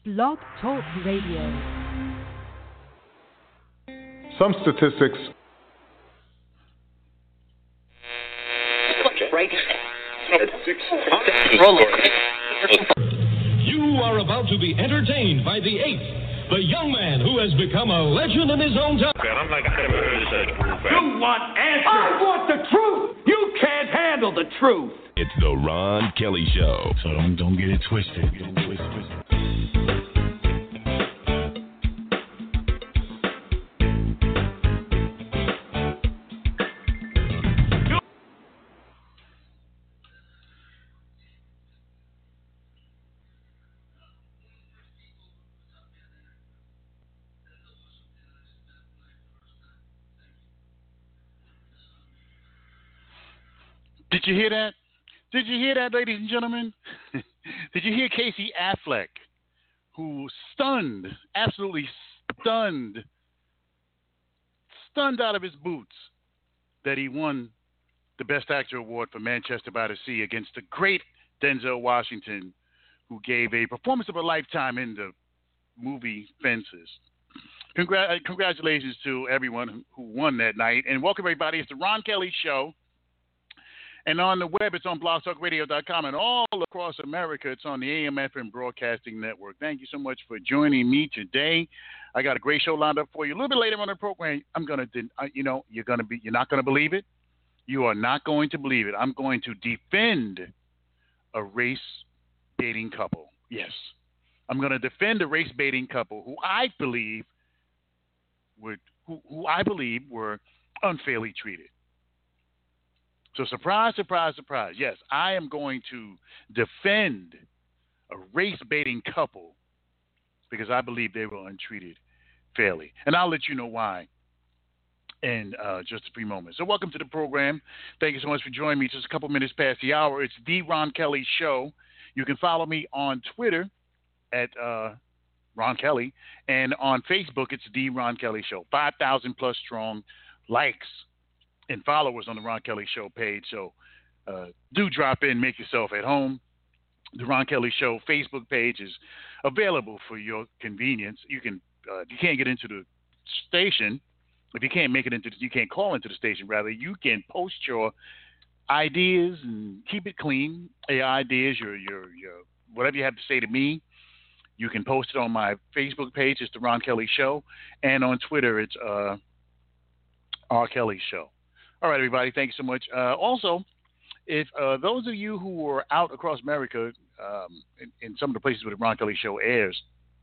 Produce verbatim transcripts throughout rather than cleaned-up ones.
Blog Talk Radio. Some statistics. You are about to be entertained by the eighth, the young man who has become a legend in his own time. I'm like, I never heard of such proof. You want answers? I want the truth. You can't handle the truth. It's the Ron Kelly Show. So don't don't get it twisted. Get it twisted. Did you hear that? Did you hear that, ladies and gentlemen? Did you hear Casey Affleck, who stunned, absolutely stunned, stunned out of his boots that he won the Best Actor award for Manchester by the Sea against the great Denzel Washington, who gave a performance of a lifetime in the movie Fences. Congra- congratulations to everyone who won that night, and welcome everybody. It's the Ron Kelly Show. And on the web, it's on blog talk radio dot com, and all across America, it's on the A M F M Broadcasting Network. Thank you so much for joining me today. I got a great show lined up for you. A little bit later on the program, I'm gonna, you know, you're gonna be, you're not gonna believe it. You are not going to believe it. I'm going to defend a race baiting couple. Yes, I'm going to defend a race baiting couple who I believe would, who, who I believe were unfairly treated. So surprise, surprise, surprise. Yes, I am going to defend a race-baiting couple because I believe they were untreated fairly. And I'll let you know why in uh, just a few moments. So welcome to the program. Thank you so much for joining me. Just a couple minutes past the hour. It's The Ron Kelly Show. You can follow me on Twitter at uh, Ron Kelly. And on Facebook, it's The Ron Kelly Show. five thousand plus strong likes and followers on the Ron Kelly Show page. So uh, do drop in, make yourself at home. The Ron Kelly Show Facebook page is available for your convenience. You can, uh, if you can't get into the station, if you can't make it into, you can't call into the station, rather, you can post your ideas and keep it clean. Your ideas, your, your, your, whatever you have to say to me, you can post it on my Facebook page. It's the Ron Kelly Show. And on Twitter, it's uh, R. Kelly Show. All right, everybody, thank you so much. Uh, also, if uh, those of you who are out across America um, in, in some of the places where the Ron Kelly Show airs,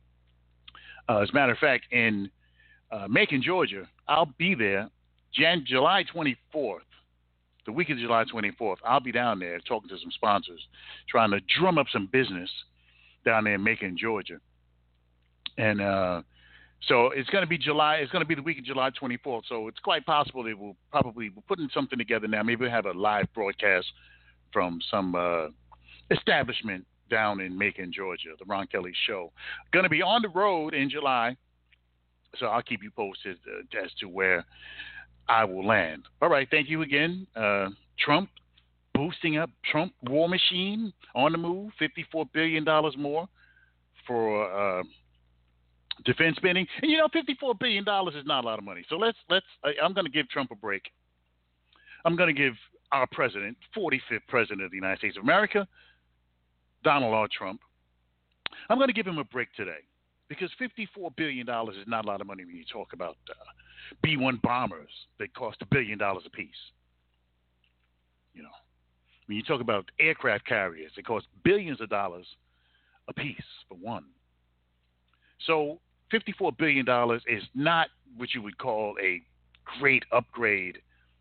uh, as a matter of fact, in uh, Macon, Georgia, I'll be there Jan- July twenty-fourth, the week of July twenty-fourth. I'll be down there talking to some sponsors, trying to drum up some business down there in Macon, Georgia. And uh So it's going to be July. It's going to be the week of July twenty-fourth. So it's quite possible they will probably be putting something together now. Maybe we'll have a live broadcast from some uh, establishment down in Macon, Georgia, the Ron Kelly Show. Going to be on the road in July. So I'll keep you posted uh, as to where I will land. All right. Thank you again. Uh, Trump boosting up. Trump war machine on the move. fifty-four billion dollars more for uh, defense spending. And, you know, fifty-four billion dollars is not a lot of money. So let's, let's, I, I'm going to give Trump a break. I'm going to give our president, forty-fifth president of the United States of America, Donald R. Trump, I'm going to give him a break today because fifty-four billion dollars is not a lot of money when you talk about uh, B one bombers that cost a billion dollars apiece. You know, when you talk about aircraft carriers that cost billions of dollars apiece for one. So fifty-four billion dollars is not what you would call a great upgrade.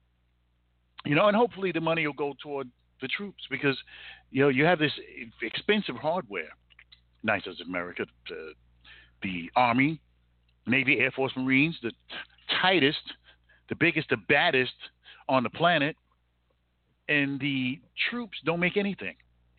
You know, and hopefully the money will go toward the troops because, you know, you have this expensive hardware. United States of America, the, the Army, Navy, Air Force, Marines, the tightest, the biggest, the baddest on the planet, and the troops don't make anything.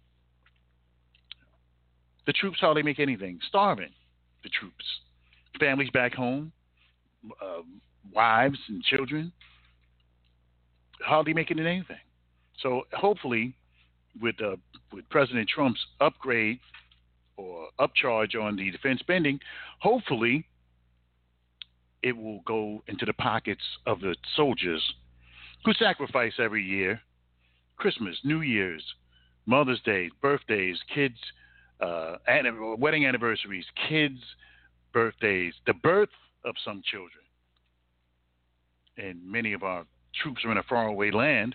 The troops hardly make anything. Starving. The troops, families back home, uh, wives and children, hardly making it anything. So hopefully, with uh, with President Trump's upgrade or upcharge on the defense spending, hopefully it will go into the pockets of the soldiers who sacrifice every year. Christmas, New Year's, Mother's Day, birthdays, kids, uh, an- wedding anniversaries, kids' birthdays, the birth of some children. And many of our troops are in a faraway land.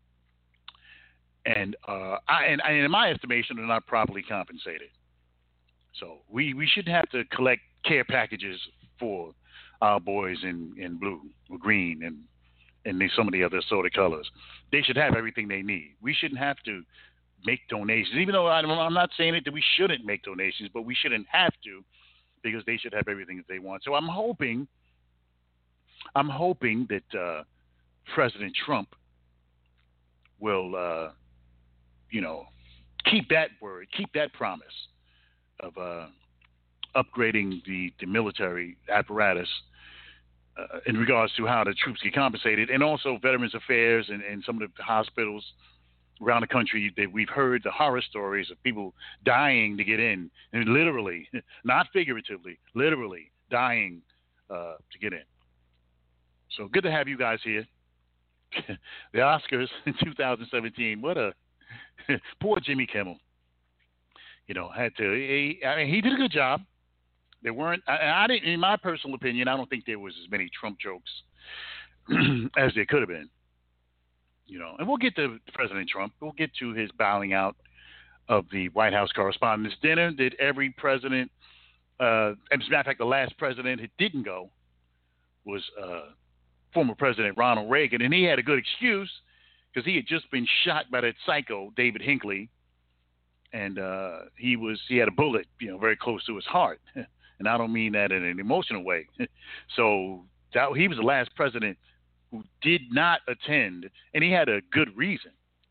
And, uh, I, and, and in my estimation, they're not properly compensated. So we, we shouldn't have to collect care packages for our boys in, in blue or green and, and some of the other sort of colors. They should have everything they need. We shouldn't have to make donations, even though I'm, I'm not saying it that we shouldn't make donations, but we shouldn't have to, because they should have everything that they want. So I'm hoping, I'm hoping that uh, President Trump will, uh, you know, keep that word, keep that promise of uh, upgrading the, the military apparatus uh, in regards to how the troops get compensated, and also Veterans Affairs and, and some of the hospitals around the country that we've heard the horror stories of people dying to get in, and literally, not figuratively, literally dying uh, to get in. So good to have you guys here. The Oscars in two thousand seventeen, what a poor Jimmy Kimmel. You know, had to. He, I mean, he did a good job. There weren't. I, I didn't. In my personal opinion, I don't think there was as many Trump jokes as there could have been. You know, and we'll get to President Trump. We'll get to his bowing out of the White House Correspondents' Dinner that every president, uh, as a matter of fact, the last president who didn't go was uh, former President Ronald Reagan, and he had a good excuse because he had just been shot by that psycho David Hinckley. And uh, he was he had a bullet, you know, very close to his heart, and I don't mean that in an emotional way. So that, he was the last president who did not attend, and he had a good reason.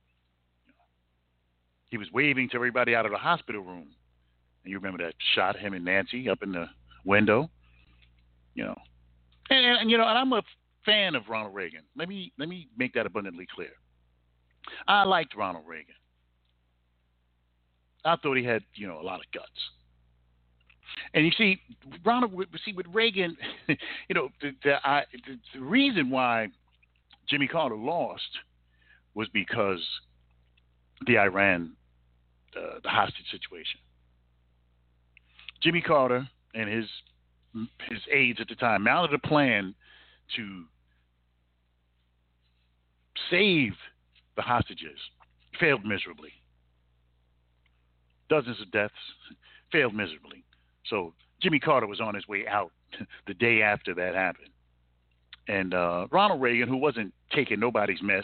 He was waving to everybody out of the hospital room, and you remember that shot, him and Nancy up in the window, you know. And, and you know, and I'm a fan of Ronald Reagan. Let me let me make that abundantly clear. I liked Ronald Reagan. I thought he had, you know, a lot of guts. And you see, Ronald, see, with Reagan, you know, the, the, I, the, the reason why Jimmy Carter lost was because the Iran, uh, the hostage situation. Jimmy Carter and his his aides at the time mounted a plan to save the hostages. Failed miserably. Dozens of deaths, failed miserably. So Jimmy Carter was on his way out the day after that happened. And uh, Ronald Reagan, who wasn't taking nobody's mess,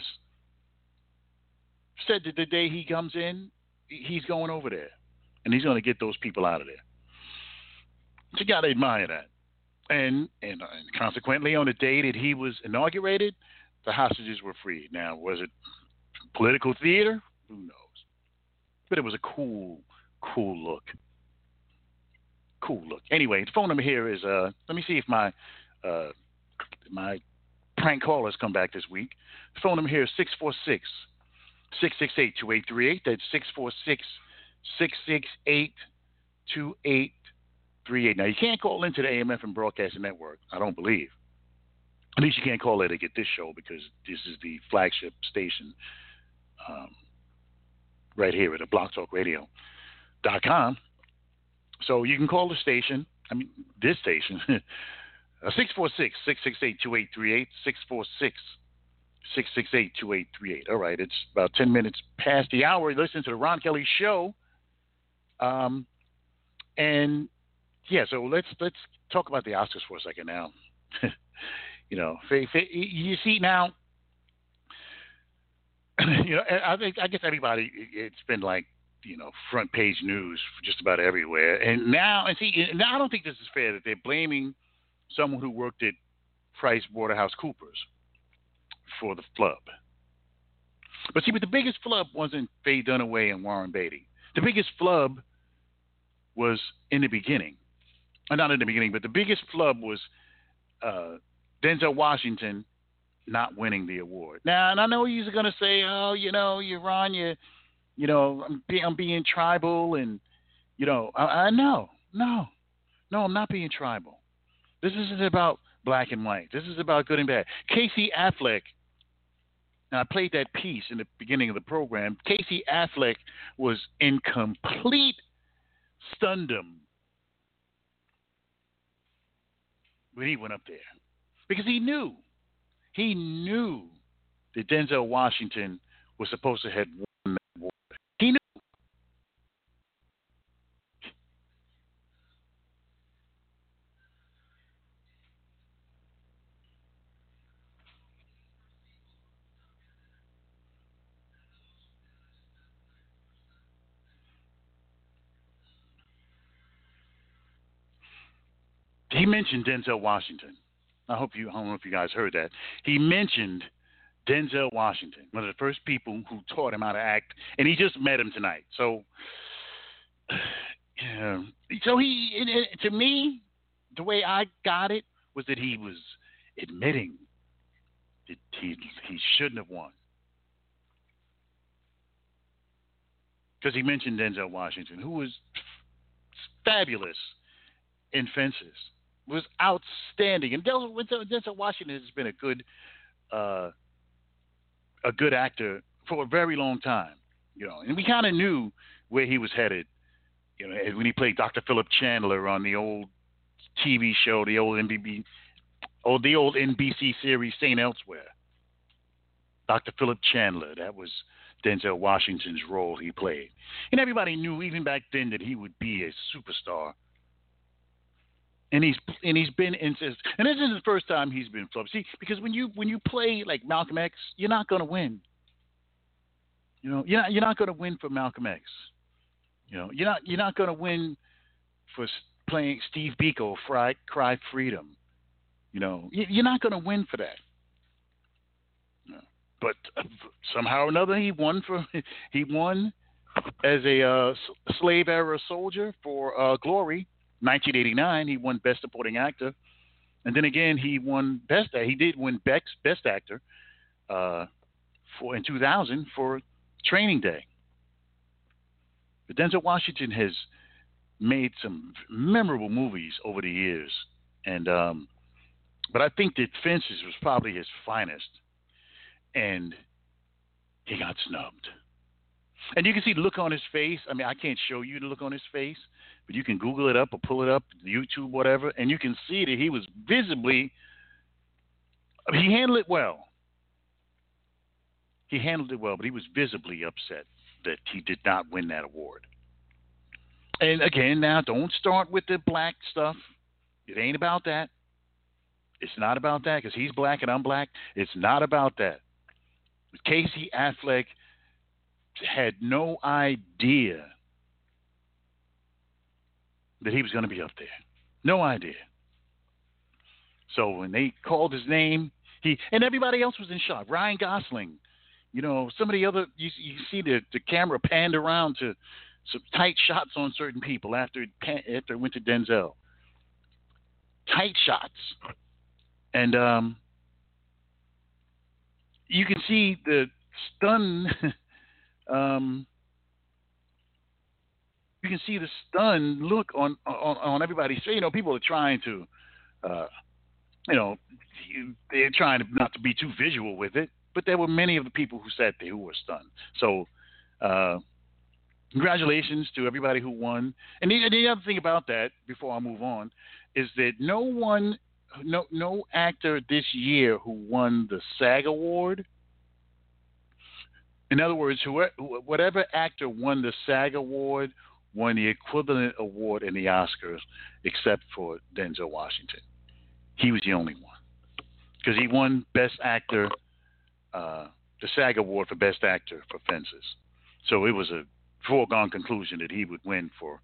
said that the day he comes in, he's going over there. And he's going to get those people out of there. So you got to admire that. And, and, uh, and consequently, on the day that he was inaugurated, the hostages were freed. Now, was it political theater? Who knows? But it was a cool, cool look. Cool look. Anyway, the phone number here is, uh, let me see if my uh, my prank callers come back this week. The phone number here is six four six, six six eight, two eight three eight. That's six four six, six six eight, two eight three eight. Now, you can't call into the A M F M Broadcasting Network, I don't believe. At least you can't call there to get this show because this is the flagship station. Um, right here at the blog talk radio dot com. So you can call the station, I mean, this station, six four six, six six eight, two eight three eight, six four six, six six eight, two eight three eight. All right, it's about ten minutes past the hour. You're listening to the Ron Kelly Show. Um, and, yeah, so let's let's talk about the Oscars for a second now. You know, you see now, you know, I think I guess everybody, it's been like, you know, front page news just about everywhere. And now, and see, now I don't think this is fair that they're blaming someone who worked at Price Waterhouse Coopers for the flub. But see, but the biggest flub wasn't Faye Dunaway and Warren Beatty. The biggest flub was in the beginning. Or not in the beginning, but the biggest flub was uh, Denzel Washington not winning the award. Now, and I know you're going to say, oh, you know, you're Ron, you, you know, I'm, be, I'm being tribal and, You know, I, I know, no, no, I'm not being tribal. This isn't about black and white. This is about good and bad. Casey Affleck. Now, I played that piece in the beginning of the program. Casey Affleck was in complete stundom when he went up there because he knew, he knew that Denzel Washington was supposed to have won that award. He knew. He mentioned Denzel Washington. I hope you, I don't know if you guys heard that. He mentioned Denzel Washington, one of the first people who taught him how to act, and he just met him tonight. So, yeah. So he, it, it, to me, the way I got it was that he was admitting that he he shouldn't have won because he mentioned Denzel Washington, who was fabulous in Fences. Was outstanding, and Denzel, Denzel Washington has been a good, uh, a good actor for a very long time, you know. And we kind of knew where he was headed, you know, when he played Doctor Philip Chandler on the old T V show, the old N B C, or the old N B C series Saint Elsewhere. Doctor Philip Chandler, that was Denzel Washington's role he played, and everybody knew even back then that he would be a superstar. And he's and he's been in, and this isn't the first time he's been flubbed. See, because when you when you play like Malcolm X, you're not going to win. You know, you're not, you're not going to win for Malcolm X. You know, you're not you're not going to win for playing Steve Biko, Cry, Cry Freedom. You know, you're not going to win for that. You know, but uh, somehow or another, he won for he won as a uh, slave era soldier for uh, Glory. nineteen eighty-nine, he won Best Supporting Actor, and then again he won Best. He did win Best Best Actor uh, for in two thousand for Training Day. But Denzel Washington has made some memorable movies over the years, and um, but I think that Fences was probably his finest, and he got snubbed. And you can see the look on his face. I mean, I can't show you the look on his face, but you can Google it up or pull it up, YouTube, whatever, and you can see that he was visibly, I mean, he handled it well. He handled it well, but he was visibly upset that he did not win that award. And again, now, don't start with the black stuff. It ain't about that. It's not about that because he's black and I'm black. It's not about that. Casey Affleck had no idea that he was going to be up there. No idea. So when they called his name, he and everybody else was in shock. Ryan Gosling, you know, some of the other, you, you see the, the camera panned around to some tight shots on certain people after it, after it went to Denzel. Tight shots. And um, you can see the stun... Um, you can see the stunned look on, on, on everybody's face. You know, people are trying to, uh, you know, they're trying to not to be too visual with it, but there were many of the people who sat there who were stunned. So, uh, congratulations to everybody who won. And the, the other thing about that, before I move on, is that no one, no, no actor this year who won the SAG Award. In other words, whoever, whatever actor won the SAG Award won the equivalent award in the Oscars, except for Denzel Washington. He was the only one because he won Best Actor, uh, the SAG Award for Best Actor for Fences. So it was a foregone conclusion that he would win for.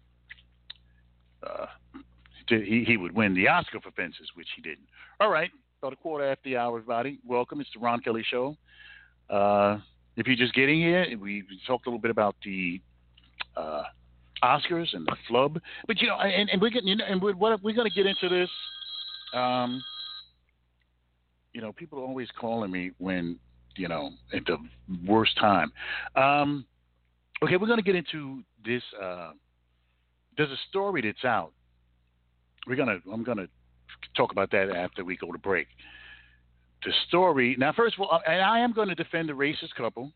Uh, to, he he would win the Oscar for Fences, which he didn't. All right, about a quarter after the hour, everybody. Welcome. It's the Ron Kelly Show. Uh, If you're just getting here, we talked a little bit about the uh, Oscars and the flub, but you know, and, and we're getting, you know, and we're, we're going to get into this. Um, you know, people are always calling me when, you know, at the worst time. Um, okay, we're going to get into this uh, there's a story that's out. We're gonna. I'm gonna talk about that after we go to break. The story. Now, first of all, and I am going to defend the racist couple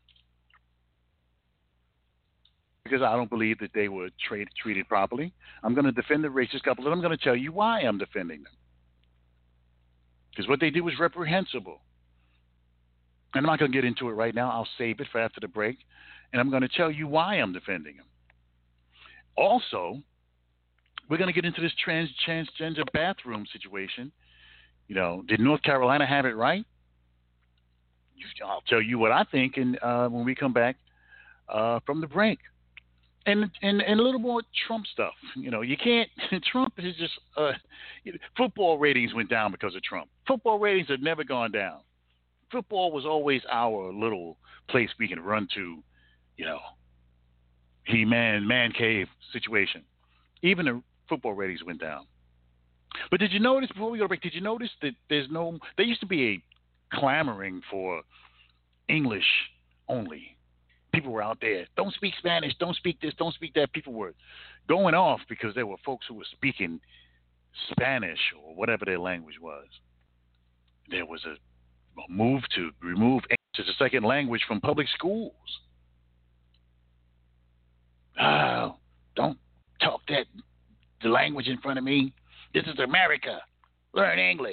because I don't believe that they were tra- treated properly. I'm going to defend the racist couple, and I'm going to tell you why I'm defending them. Because what they did was reprehensible. And I'm not going to get into it right now. I'll save it for after the break. And I'm going to tell you why I'm defending them. Also, we're going to get into this trans transgender bathroom situation. You know, did North Carolina have it right? I'll tell you what I think and uh, when we come back uh, from the break. And, and and a little more Trump stuff. You know, you can't – Trump is just uh, – football ratings went down because of Trump. Football ratings have never gone down. Football was always our little place we can run to, you know, he-man, man cave situation. Even the football ratings went down. But did you notice, before we go to break, did you notice that there's no – there used to be a clamoring for English only. People were out there, don't speak Spanish, don't speak this, don't speak that. People were going off because there were folks who were speaking Spanish or whatever their language was. There was a, a move to remove English as a second language from public schools. Oh, don't talk that the language in front of me. This is America. Learn English.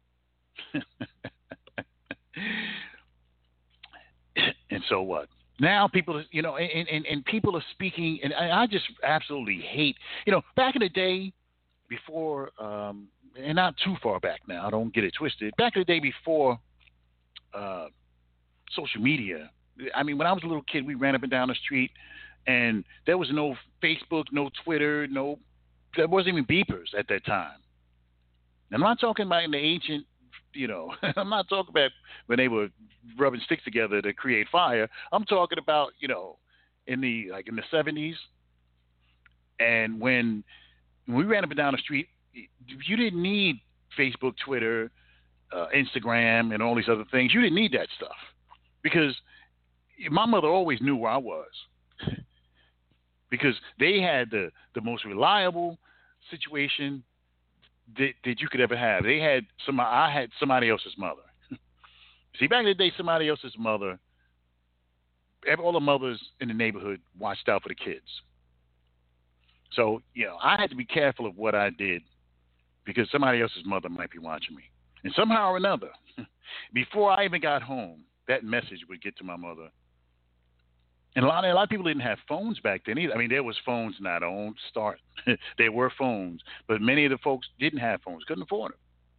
And so what? Now people, you know, and, and, and people are speaking, and I just absolutely hate, you know, back in the day before, um, and not too far back now, don't get it twisted, back in the day before uh, social media, I mean, when I was a little kid, we ran up and down the street, and there was no Facebook, no Twitter, no, there wasn't even beepers at that time. And I'm not talking about in the ancient, you know, I'm not talking about when they were rubbing sticks together to create fire. I'm talking about, you know, in the like in the seventies, and when, when we ran up and down the street, you didn't need Facebook, Twitter, uh, Instagram, and all these other things. You didn't need that stuff because my mother always knew where I was because they had the, the most reliable situation that, that you could ever have. They had some. I had somebody else's mother. See, back in the day, somebody else's mother, all the mothers in the neighborhood watched out for the kids. So, you know, I had to be careful of what I did because somebody else's mother might be watching me. And somehow or another, before I even got home, that message would get to my mother. And a lot of, a lot of people didn't have phones back then either. I mean, there was phones, not don't start. There were phones, but many of the folks didn't have phones, couldn't afford them.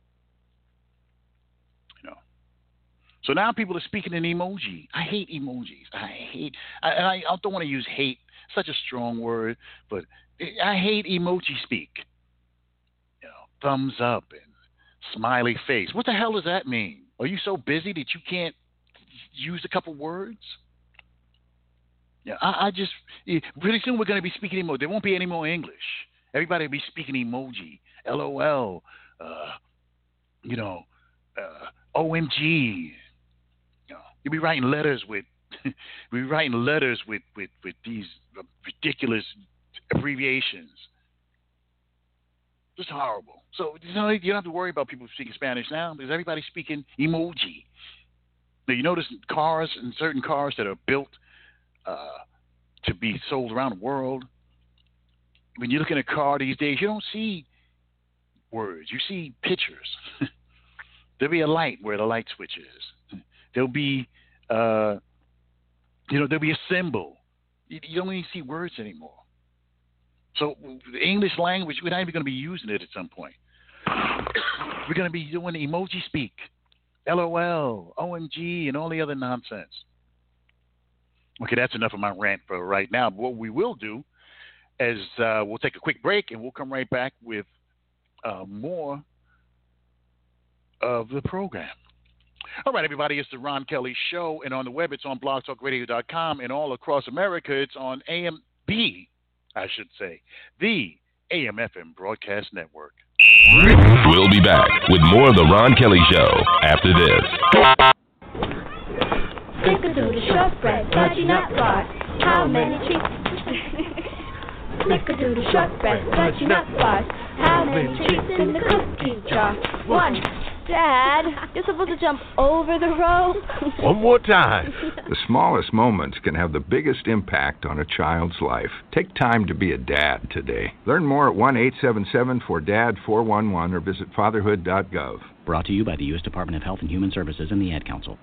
So now people are speaking in emoji. I hate emojis. I hate, I, I, I don't want to use hate, such a strong word, but I hate emoji speak. You know, thumbs up and smiley face. What the hell does that mean? Are you so busy that you can't use a couple words? Yeah, I, I just, pretty soon we're going to be speaking emoji. There won't be any more English. Everybody will be speaking emoji, L O L, uh, you know, uh, O M G. You'll be writing letters with, you'll be writing letters with, with, with these ridiculous abbreviations. Just horrible. So you know, you don't have to worry about people speaking Spanish now because everybody's speaking emoji. Now, you notice cars and certain cars that are built uh, to be sold around the world. When you look at a car these days, you don't see words. You see pictures. There'll be a light where the light switch is. There'll be, uh, you know, there'll be a symbol. You, you don't even see words anymore. So the English language, we're not even going to be using it at some point. We're going to be doing emoji speak, L O L, O M G, and all the other nonsense. Okay, that's enough of my rant for right now. But what we will do is uh, we'll take a quick break, and we'll come right back with uh, more of the program. All right, everybody, it's the Ron Kelly Show, and on the web, it's on blog talk radio dot com, and all across America, it's on A M B, I should say, the A M F M Broadcast Network. We'll be back with more of the Ron Kelly Show after this. Snickerdoodle, shortbread, fudgy nut bar. How many treats? Snickerdoodle, shortbread, fudgy nut bars. How many treats in the cookie jar? One. Dad, you're supposed to jump over the rope. One more time. The smallest moments can have the biggest impact on a child's life. Take time to be a dad today. Learn more at one eight seven seven four D A D four one one or visit fatherhood dot gov. Brought to you by the U S Department of Health and Human Services and the Ad Council.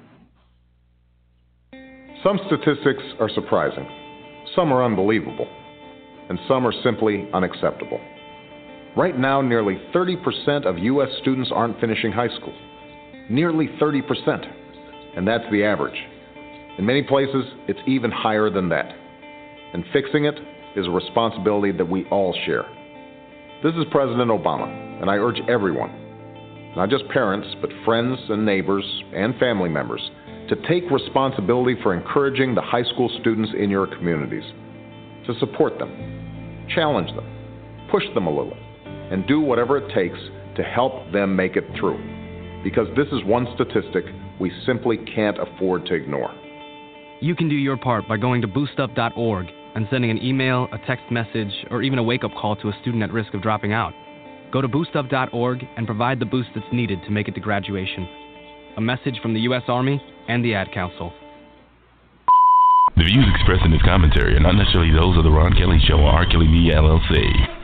Some statistics are surprising, some are unbelievable, and some are simply unacceptable. Right now, nearly thirty percent of U S students aren't finishing high school. Nearly thirty percent. And that's the average. In many places, it's even higher than that. And fixing it is a responsibility that we all share. This is President Obama, and I urge everyone, not just parents, but friends and neighbors and family members, to take responsibility for encouraging the high school students in your communities, to support them, challenge them, push them a little, and do whatever it takes to help them make it through. Because this is one statistic we simply can't afford to ignore. You can do your part by going to boost up dot org and sending an email, a text message, or even a wake-up call to a student at risk of dropping out. Go to boost up dot org and provide the boost that's needed to make it to graduation. A message from the U S Army and the Ad Council. The views expressed in this commentary are not necessarily those of the Ron Kelly Show or R. Kelly Media, L L C.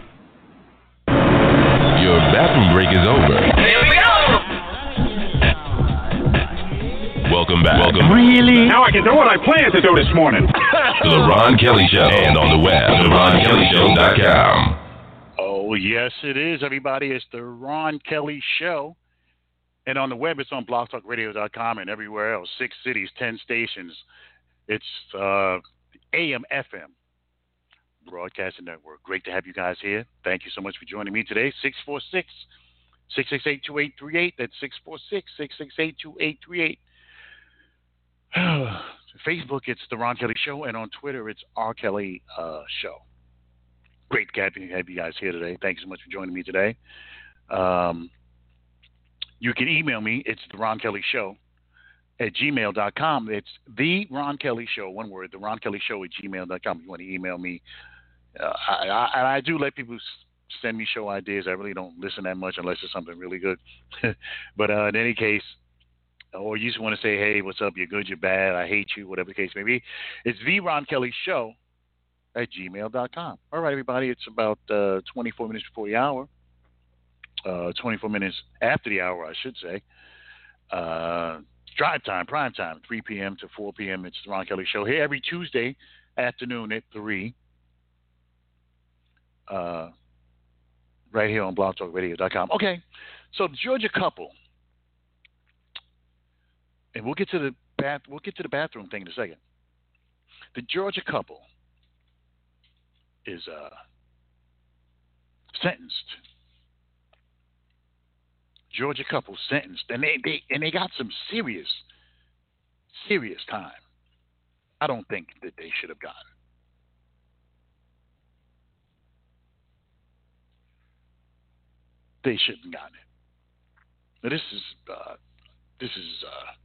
Your bathroom break is over. Here we go! Welcome back. Welcome. Really? Now I can do what I planned to do this morning. To the Ron Kelly Show and on the web, the ron kelly show dot com. Oh, yes, it is, everybody. It's the Ron Kelly Show. And on the web, it's on blog talk radio dot com and everywhere else. Six cities, ten stations. It's uh, A M F M Broadcasting Network. Great to have you guys here. Thank you so much for joining me today. six four six, six six eight, two eight three eight. That's six four six, six six eight, two eight three eight. Facebook, it's The Ron Kelly Show. And on Twitter, it's R. Kelly uh, Show. Great to have you, have you guys here today. Thank you so much for joining me today. Um, you can email me. It's The Ron Kelly Show at gmail dot com. It's The Ron Kelly Show, one word, The Ron Kelly Show at gmail dot com. If you want to email me. Uh, I, I, and I do let people send me show ideas. I really don't listen that much unless it's something really good. But uh, in any case, or you just want to say, hey, what's up? You're good, you're bad, I hate you, whatever the case may be. It's The Ron Kelly Show at gmail dot com. All right, everybody, it's about uh, twenty-four minutes before the hour. Uh, twenty-four minutes after the hour, I should say. Uh, drive time, prime time, three p.m. to four p.m. It's the Ron Kelly Show here every Tuesday afternoon at three. Uh, right here on blog talk radio dot com. Okay, so the Georgia couple, and we'll get to the bath. We'll get to the bathroom thing in a second. The Georgia couple is uh, sentenced. Georgia couple sentenced, and they, they and they got some serious, serious time. I don't think that they should have gotten. They shouldn't have gotten it. Now this is uh, this is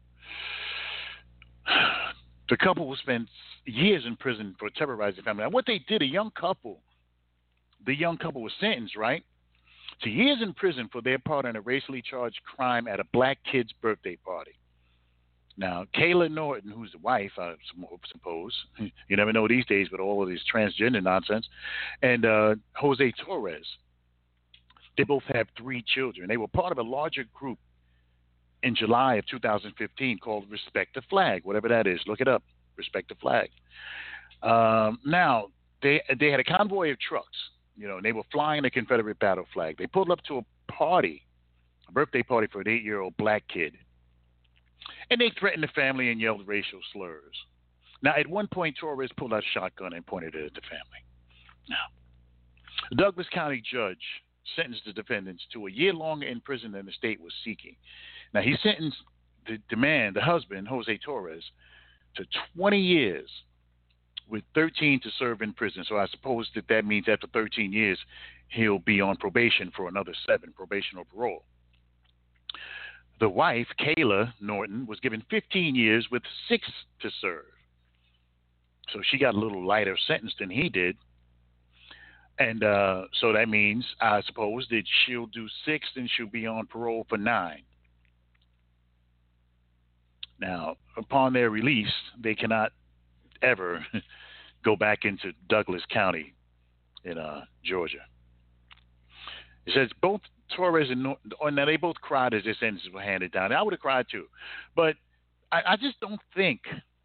uh, the couple will spend years in prison for terrorizing the family. Now what they did, a young couple, the young couple was sentenced, right, to years in prison for their part in a racially charged crime at a black kid's birthday party. Now, Kayla Norton, who's the wife, I suppose, you never know these days with all of this transgender nonsense, and uh, Jose Torres, they both have three children. They were part of a larger group in July of two thousand fifteen called Respect the Flag, whatever that is. Look it up, Respect the Flag. Um, now, they they had a convoy of trucks, you know, and they were flying the Confederate battle flag. They pulled up to a party, a birthday party for an eight-year-old black kid, and they threatened the family and yelled racial slurs. Now, at one point, Torres pulled out a shotgun and pointed it at the family. Now, the Douglas County judge sentenced the defendants to a year longer in prison than the state was seeking. Now, he sentenced the, the man, the husband, Jose Torres, to twenty years with thirteen to serve in prison. So I suppose that that means after thirteen years, he'll be on probation for another seven, probation or parole. The wife, Kayla Norton, was given fifteen years with six to serve. So she got a little lighter sentence than he did. And uh, so that means, I suppose, that she'll do six and she'll be on parole for nine. Now, upon their release, they cannot ever go back into Douglas County in uh, Georgia. It says both Torres and Nor- oh, now they both cried as their sentences were handed down. I would have cried too, but I, I just don't think.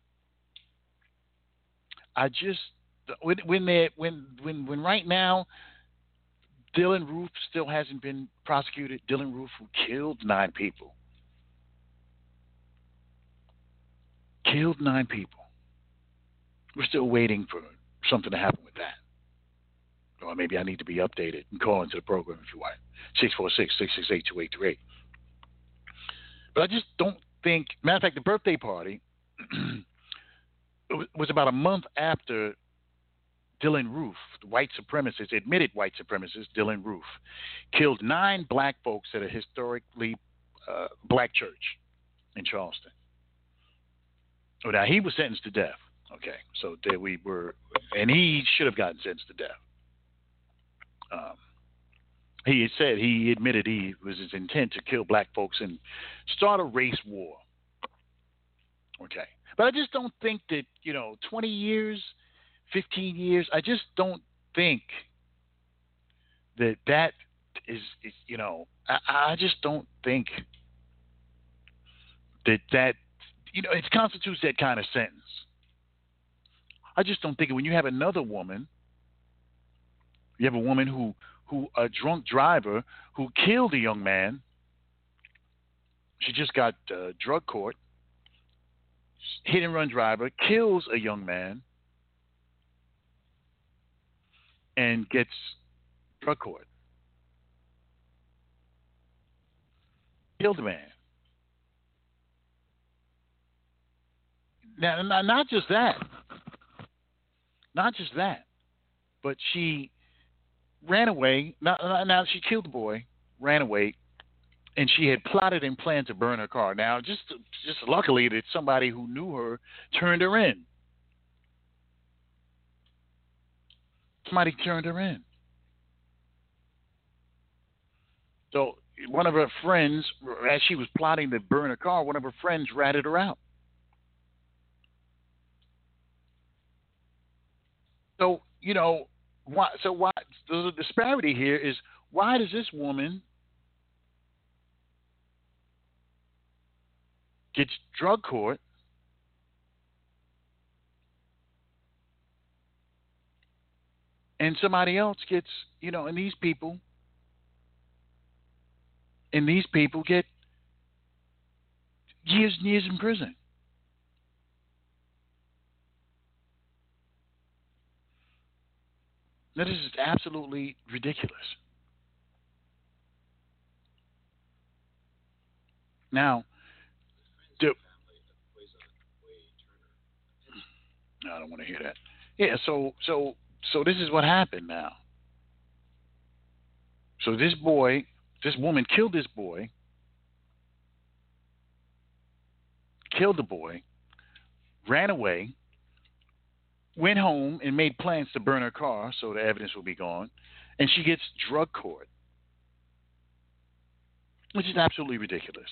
I just when when they when when when right now, Dylann Roof still hasn't been prosecuted. Dylann Roof, who killed nine people, killed nine people. We're still waiting for something to happen with that. Or maybe I need to be updated and call into the program if you want. six four six, six six eight, two eight three eight. But I just don't think, matter of fact, the birthday party was about a month after Dylann Roof, the white supremacist, admitted white supremacist Dylann Roof, killed nine black folks at a historically uh, black church in Charleston. Oh, now, he was sentenced to death. Okay, so there we were, and he should have gotten sentenced to death. Um, he had said, he admitted he was his intent to kill black folks and start a race war. Okay. But I just don't think that, you know, twenty years, fifteen years, I just don't think that that is, is you know, I, I just don't think that that, you know, it constitutes that kind of sentence. I just don't think it. When you have another woman, you have a woman who, who a drunk driver who killed a young man. She just got uh, drug court. Hit and run driver kills a young man and gets drug court. Killed a man. Now, not just that. Not just that. But she ran away. Now, now she killed the boy, ran away, and she had plotted and planned to burn her car. Now, just just luckily that somebody who knew her turned her in. Somebody turned her in. So one of her friends, as she was plotting to burn her car, one of her friends ratted her out. So, you know, why? So why? The disparity here is, why does this woman get drug court and somebody else gets, you know, and these people, and these people get years and years in prison? That is absolutely ridiculous. Now, do, I don't want to hear that. Yeah, so so so this is what happened now. So this boy, this woman killed this boy, killed the boy, ran away, went home and made plans to burn her car so the evidence will be gone, and she gets drug court, which is absolutely ridiculous.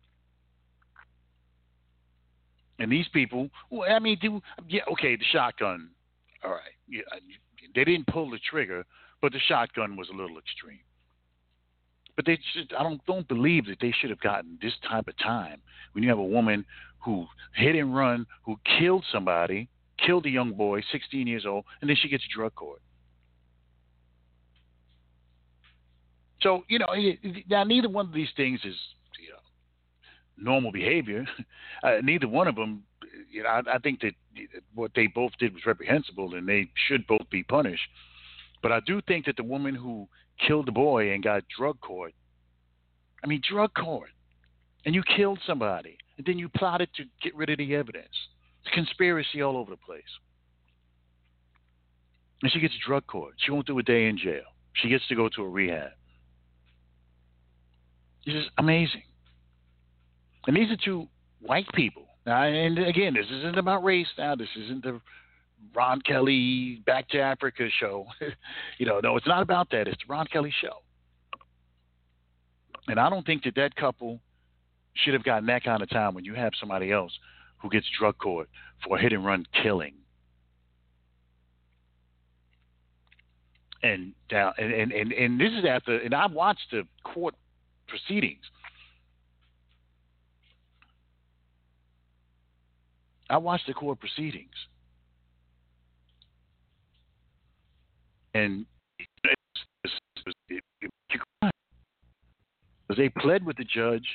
And these people, well, I mean, do, yeah, okay, the shotgun, all right, yeah, they didn't pull the trigger, but the shotgun was a little extreme. But they just, I don't don't believe that they should have gotten this type of time when you have a woman who hit and run, who killed somebody, killed a young boy, sixteen years old, and then she gets drug court. So, you know, now neither one of these things is, you know, normal behavior. Uh, neither one of them, you know, I, I think that what they both did was reprehensible, and they should both be punished. But I do think that the woman who killed the boy and got drug court, I mean, drug court, and you killed somebody, and then you plotted to get rid of the evidence. It's conspiracy all over the place. And she gets drug court. She won't do a day in jail. She gets to go to a rehab. This is amazing. And these are two white people. Now, and again, this isn't about race now. This isn't the Ron Kelly Back to Africa show. You know, no, it's not about that. It's the Ron Kelly show. And I don't think that that couple should have gotten that kind of time when you have somebody else who gets drug court for a hit and run killing. And down and, and, and, and this is after and I watched the court proceedings. I watched the court proceedings. And they pled with the judge.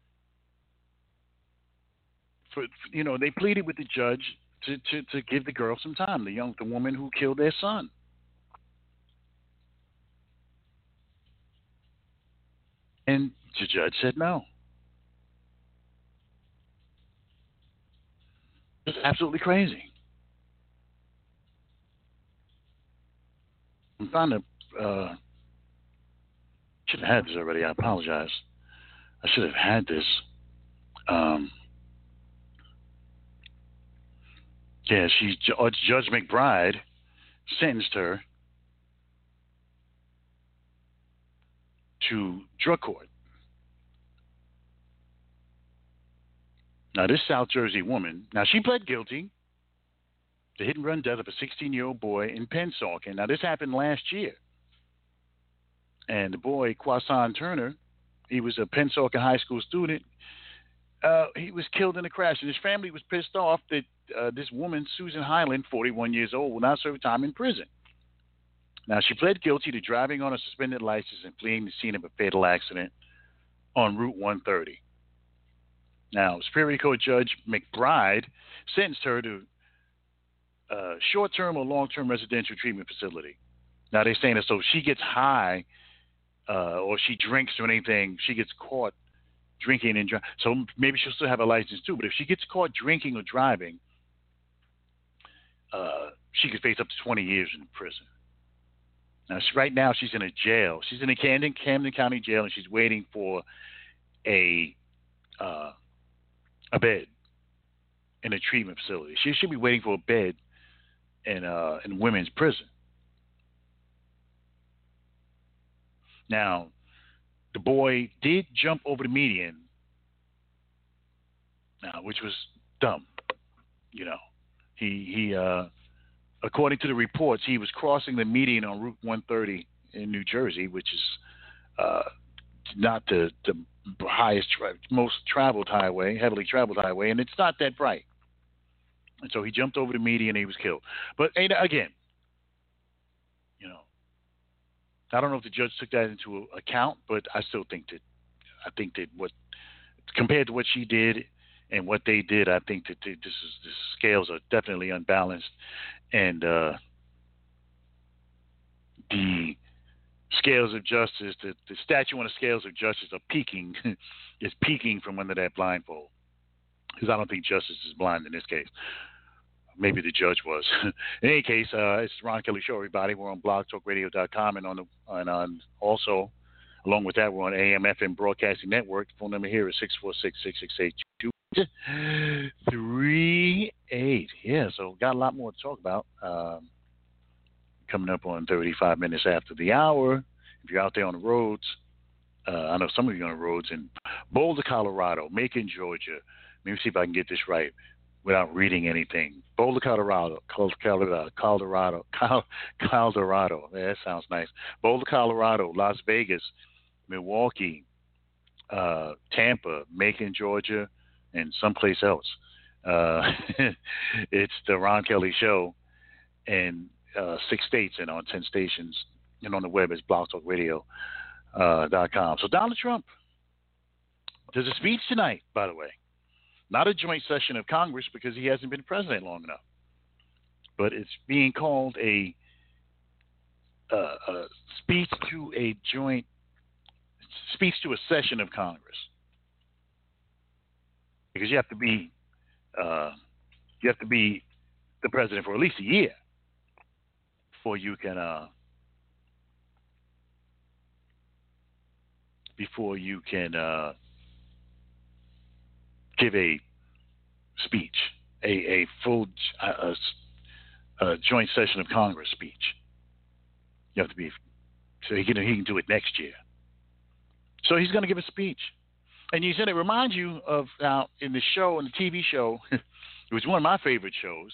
For, you know, they pleaded with the judge to, to, to give the girl some time, the young, the woman who killed their son. And the judge said no. It's absolutely crazy. I'm trying to. Uh, should have had this already. I apologize. I should have had this. Um, yeah, she Judge McBride sentenced her to drug court. Now, this South Jersey woman, now she pled guilty to hit and run death of a sixteen-year-old boy in Pennsauken. Now, this happened last year. And the boy, Quasan Turner, he was a Pennsauken high school student. Uh, he was killed in a crash, and his family was pissed off that uh, this woman, Susan Highland, forty-one years old, will now serve time in prison. Now, she pled guilty to driving on a suspended license and fleeing the scene of a fatal accident on Route one thirty. Now, Superior Court Judge McBride sentenced her to a short-term or long-term residential treatment facility. Now, they're saying that so if she gets high uh, or she drinks or anything, she gets caught drinking and driving. So maybe she'll still have a license too. But if she gets caught drinking or driving, uh, she could face up to twenty years in prison. Now, she, right now, she's in a jail. She's in a Camden, Camden County jail, and she's waiting for a uh, a bed in a treatment facility. She should be waiting for a bed in uh, in women's prison. Now, the boy did jump over the median, now, which was dumb. You know, he he. Uh, according to the reports, he was crossing the median on Route one thirty in New Jersey, which is uh, not the, the highest, tra- most traveled highway, heavily traveled highway, and it's not that bright. And so he jumped over the median and he was killed. But again, you know, I don't know if the judge took that into account, but I still think that, I think that what, compared to what she did and what they did, I think that they, this is, the scales are definitely unbalanced. And uh, the scales of justice, the, the statue on the scales of justice are peaking, is peaking from under that blindfold. Because I don't think justice is blind in this case. Maybe the judge was. In any case, uh, it's the Ron Kelly Show, everybody. We're on blog talk radio dot com and on the and on also, along with that, we're on A M F M Broadcasting Network. The phone number here is six four six, six six eight, two three eight. Yeah, so got a lot more to talk about. Um, coming up on thirty-five minutes after the hour. If you're out there on the roads, uh, I know some of you are on the roads in Boulder, Colorado, Macon, Georgia. Let me see if I can get this right without reading anything. Boulder, Colorado, Colorado, Colorado, Colorado. Yeah, that sounds nice. Boulder, Colorado, Las Vegas, Milwaukee, uh, Tampa, Macon, Georgia, and someplace else. Uh, it's the Ron Kelly Show in uh, six states and on ten stations, and on the web is blog talk radio dot com. Uh, so Donald Trump does a speech tonight, by the way. Not a joint session of Congress because he hasn't been president long enough. But it's being called a, uh, a speech to a joint speech to a session of Congress. Because you have to be uh, you have to be the president for at least a year before you can uh, before you can uh, give a speech, a, a full, uh, a joint session of Congress speech. You have to be so he can he can do it next year. So he's going to give a speech, and you said it reminds you of now in the show in the T V show. It was one of my favorite shows.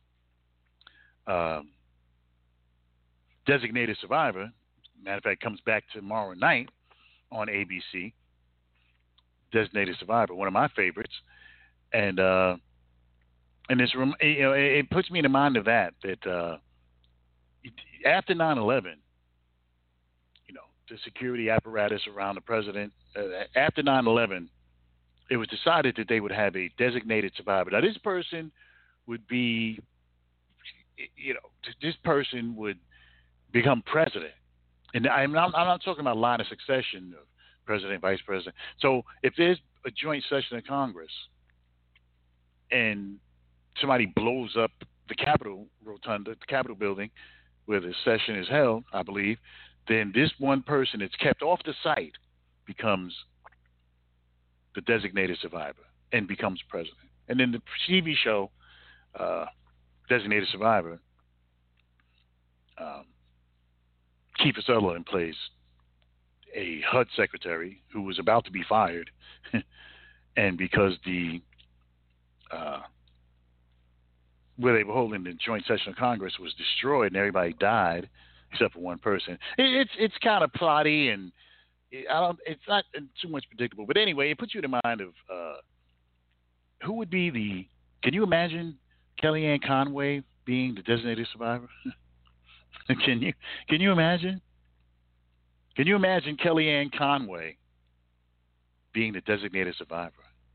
Um, Designated Survivor. Matter of fact, comes back tomorrow night on A B C. Designated Survivor, one of my favorites, and uh, and this you know it puts me in the mind of that that uh, after nine eleven, you know, the security apparatus around the president. Uh, after nine eleven, it was decided that they would have a designated survivor. Now, this person would be, you know, this person would become president. And I'm not, I'm not talking about line of succession of president, vice president. So if there's a joint session of Congress and somebody blows up the Capitol rotunda, the Capitol building where the session is held, I believe, then this one person that's kept off the site becomes the designated survivor and becomes president. And then the T V show, uh, Designated Survivor, um, Kiefer Sutherland plays a H U D secretary who was about to be fired, and because the uh, where they were holding the joint session of Congress was destroyed and everybody died except for one person. It, it's it's kind of plotty and it, I don't. It's not too much predictable, but anyway, it puts you in mind of uh, who would be the. Can you imagine Kellyanne Conway being the designated survivor? Can you can you imagine? Can you imagine Kellyanne Conway being the designated survivor?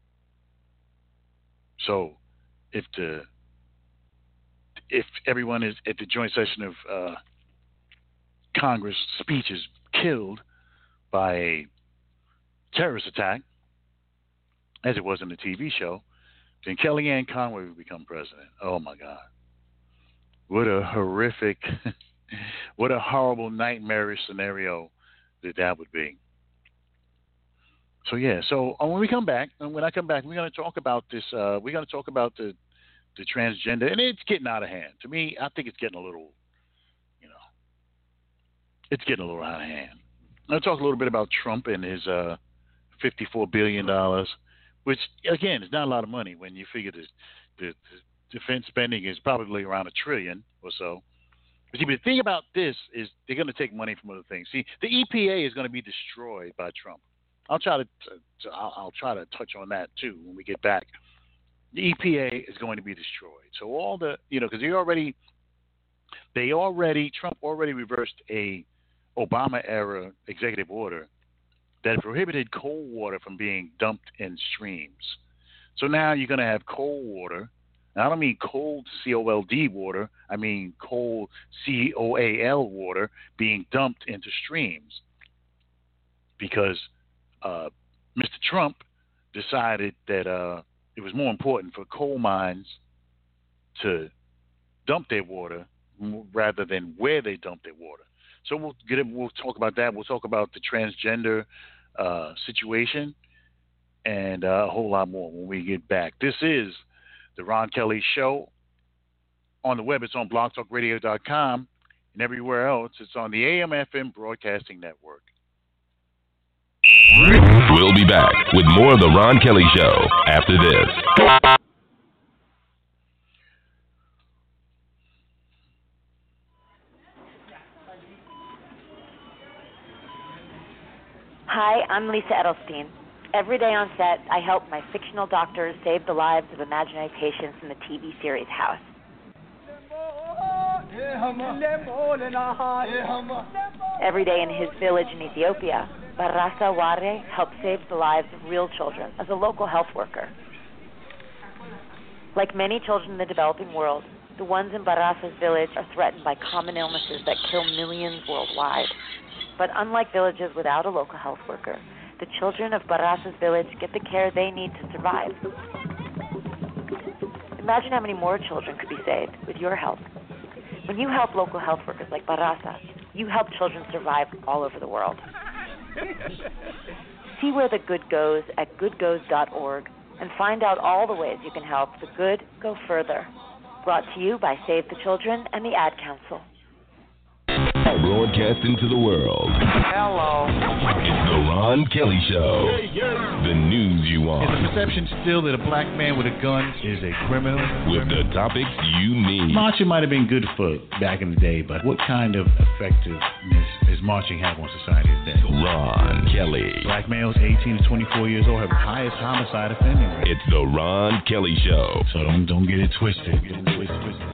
So, if the if everyone is at the joint session of uh, Congress speech is killed by a terrorist attack, as it was in the T V show, then Kellyanne Conway would become president. Oh my God! What a horrific! What a horrible, nightmarish scenario that that would be. So yeah. So uh, when we come back, and when I come back, we're going to talk about this. Uh, we're going to talk about the the transgender, and it's getting out of hand. To me, I think it's getting a little, you know, it's getting a little out of hand. I'll talk a little bit about Trump and his uh, fifty-four billion dollars, which again is not a lot of money when you figure the, the, the defense spending is probably around a trillion or so. But see, but the thing about this is they're going to take money from other things. See, the E P A is going to be destroyed by Trump. I'll try to, to I'll, I'll try to touch on that too when we get back. The E P A is going to be destroyed. So all the, you know, because they already, they already, Trump already reversed a Obama era executive order that prohibited cold water from being dumped in streams. So now you're going to have cold water. Now, I don't mean cold C O L D water. I mean cold C O A L water being dumped into streams because uh, Mister Trump decided that uh, it was more important for coal mines to dump their water rather than where they dump their water. So we'll get it. We'll talk about that. We'll talk about the transgender uh, situation and uh, a whole lot more when we get back. This is The Ron Kelly Show. On the web, it's on blog talk radio dot com, and everywhere else, it's on the A M F M Broadcasting Network. We'll be back with more of The Ron Kelly Show after this. Hi, I'm Lisa Edelstein. Every day on set, I help my fictional doctors save the lives of imaginary patients in the T V series House. Every day in his village in Ethiopia, Barasa Ware helps save the lives of real children as a local health worker. Like many children in the developing world, the ones in Barasa's village are threatened by common illnesses that kill millions worldwide. But unlike villages without a local health worker, the children of Barasa's village get the care they need to survive. Imagine how many more children could be saved with your help. When you help local health workers like Barasa, you help children survive all over the world. See where the good goes at good goes dot org and find out all the ways you can help the good go further. Brought to you by Save the Children and the Ad Council. Broadcasting to the world. Hello. It's the Ron Kelly Show. Yeah, yeah. The news you want. Is the perception still that a black man with a gun is a criminal? With the topics you need. Marching might have been good for back in the day, but what kind of effectiveness is marching have on society today? Ron Kelly. Black males eighteen to twenty-four years old have the highest homicide offending rate. It's the Ron Kelly Show. So don't, don't get it twisted. Get it twisted.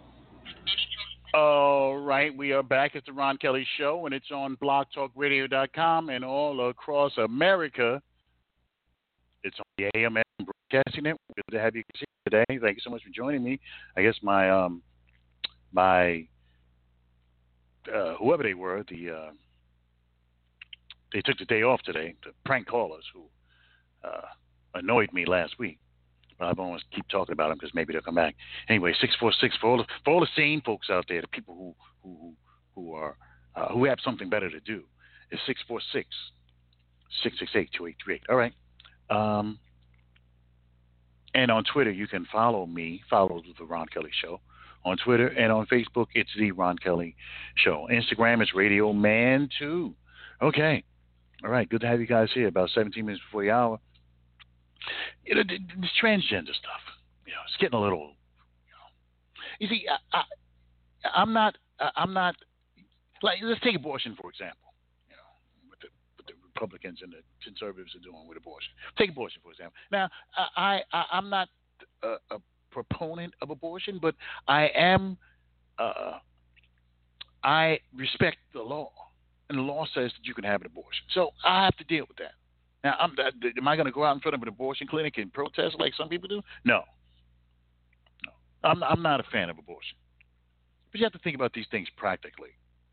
All right, we are back at the Ron Kelly Show, and it's on blog talk radio dot com and all across America. It's on the A M N Broadcasting Network. Good to have you today. Thank you so much for joining me. I guess my um my uh, whoever they were, the uh, they took the day off today. The prank callers who uh, annoyed me last week. But I don't want to keep talking about them because maybe they'll come back. Anyway, six four six for all the, for all the sane folks out there, the people who who who are uh, who have something better to do, is six four six, six six eight, two eight three eight. All right. Um, and on Twitter, you can follow me, follow the Ron Kelly Show on Twitter, and on Facebook, it's the Ron Kelly Show. Instagram is Radio Man two. Okay. All right. Good to have you guys here. About seventeen minutes before the hour. You know, this transgender stuff, you know, it's getting a little, you know. You see, I, I, I'm not, I'm not, like, let's take abortion, for example, you know, what the, what the Republicans and the conservatives are doing with abortion. Take abortion, for example. Now, I, I, I'm not a, a proponent of abortion, but I am, uh, I respect the law, and the law says that you can have an abortion. So I have to deal with that. Now, I'm, am I going to go out in front of an abortion clinic and protest like some people do? No. No. I'm, I'm not a fan of abortion. But you have to think about these things practically.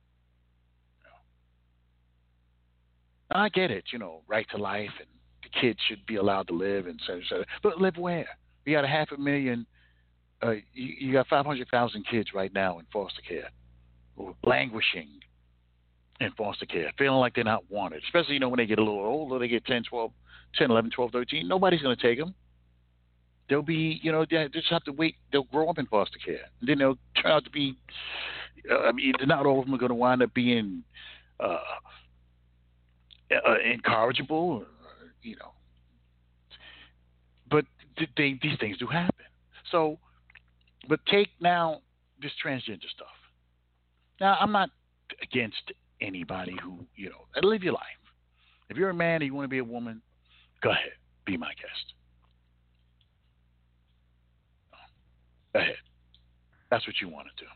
You know. I get it, you know, right to life, and the kids should be allowed to live, and so, so. But live where? You got a half a million, uh, you, you got five hundred thousand kids right now in foster care, who are languishing in foster care, feeling like they're not wanted, especially, you know, when they get a little older, they get ten, twelve, ten, eleven, twelve, thirteen. Nobody's going to take them. They'll be, you know, they just have to wait. They'll grow up in foster care. And then they'll turn out to be, uh, I mean, not all of them are going to wind up being uh, uh, incorrigible, or, you know. But they, these things do happen. So, but take now this transgender stuff. Now, I'm not against anybody who, you know, live your life. If you're a man and you want to be a woman, go ahead, be my guest. Go ahead. That's what you want to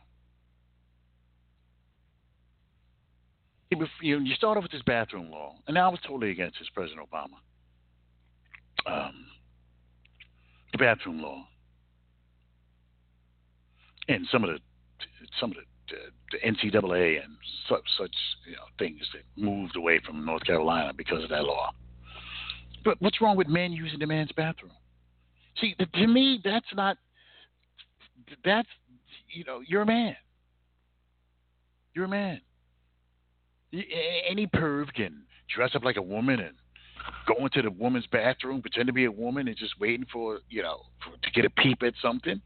do. You, you start off with this bathroom law, and I was totally against this, President Obama. Um, the bathroom law, and some of the some of the the N C double A and such, such you know, things that moved away from North Carolina because of that law. But what's wrong with men using the man's bathroom? See, to me, that's not, that's, you know, you're a man. You're a man. Any perv can dress up like a woman and go into the woman's bathroom, pretend to be a woman, and just waiting for, you know, for, to get a peep at something.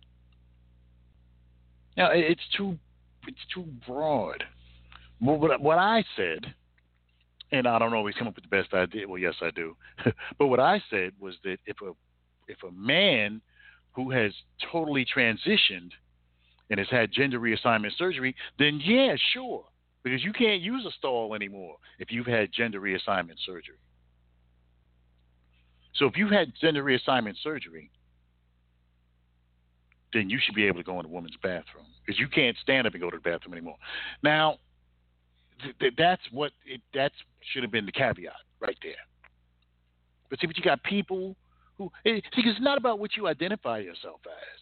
Now, it's too It's too broad. Well, what, what I said, and I don't always come up with the best idea. Well, yes, I do. But what I said was that if a if a man who has totally transitioned and has had gender reassignment surgery, then yeah, sure, because you can't use a stall anymore if you've had gender reassignment surgery. So if you've had gender reassignment surgery, then you should be able to go in a woman's bathroom because you can't stand up and go to the bathroom anymore. Now, th- th- that's what it, that should have been the caveat right there. But see, but you got people who see, because it's not about what you identify yourself as.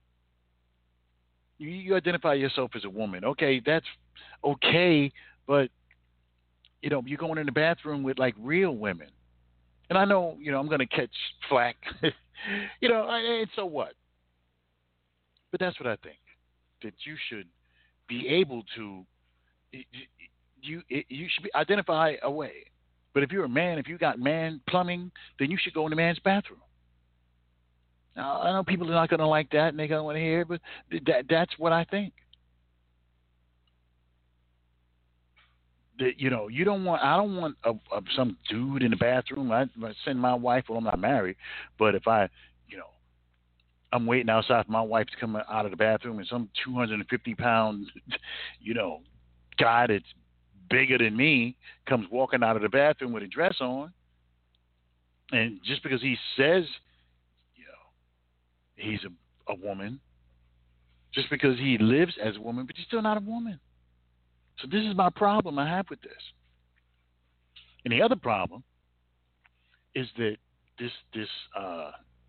You, you identify yourself as a woman, okay? That's okay, but you know, you're going in the bathroom with like real women, and I know, you know, I'm going to catch flack, you know, and so what? But that's what I think, that you should be able to, you you should be, identify a way. But if you're a man, if you got man plumbing, then you should go in the man's bathroom. Now, I know people are not going to like that and they're going to want to hear it, but that, that's what I think. That, you know, you don't want, I don't want a, a, some dude in the bathroom. I, I send my wife, well, I'm not married, but if I, you know, I'm waiting outside for my wife to come out of the bathroom and some two hundred fifty pound, you know, guy that's bigger than me comes walking out of the bathroom with a dress on. And just because he says, you know, he's a, a woman, just because he lives as a woman, but he's still not a woman. So this is my problem I have with this. And the other problem is that this, this, uh,